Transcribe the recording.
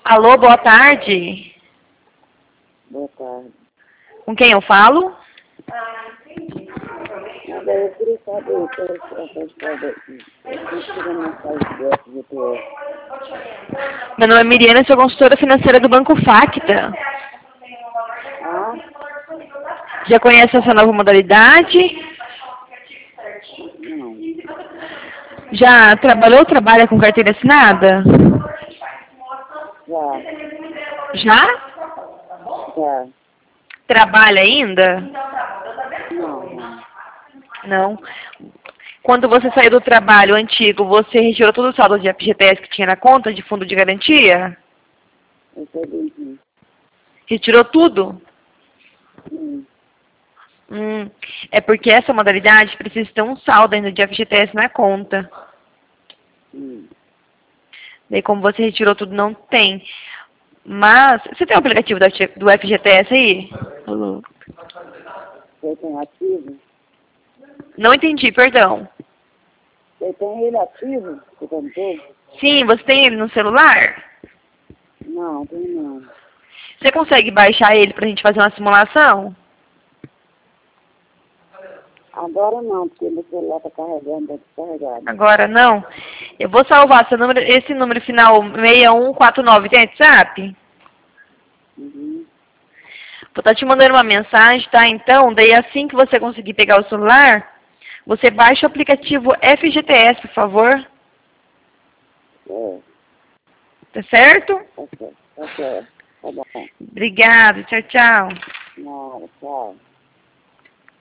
Alô, boa tarde. Boa tarde. Com quem eu falo? Nada, eu queria saber, essa história aqui. Eu estou na mensagem do FGTS. Meu nome é Miriana, sou consultora financeira do Banco Facta. Ah? Já conhece essa nova modalidade? Não. Já trabalhou ou trabalha com carteira assinada? Já. Já? Já. Trabalha ainda? Não, não. Não. Quando você saiu do trabalho antigo, você retirou todo o saldo de FGTS que tinha na conta de fundo de garantia? Eu sei bem sim. Retirou tudo? Sim. É porque essa modalidade precisa ter um saldo ainda de FGTS na conta. Sim. Daí, como você retirou tudo, não tem. Mas, você tem o aplicativo do FGTS aí? Alô? Você tem ativo? Não entendi, perdão. Você tem ele ativo? Você tentou? Sim, você tem ele no celular? Não, tem não. Você consegue baixar ele pra gente fazer uma simulação? Agora não, porque meu celular está carregando, está descarregado. Agora não? Eu vou salvar seu número, esse número final 6149, tem WhatsApp? Uhum. Vou estar te mandando uma mensagem, tá? Então, daí assim que você conseguir pegar o celular, você baixa o aplicativo FGTS, por favor. É, Tá certo? tá certo. Tá certo. Tá bom. Obrigada, tchau, tchau. Nada, tchau.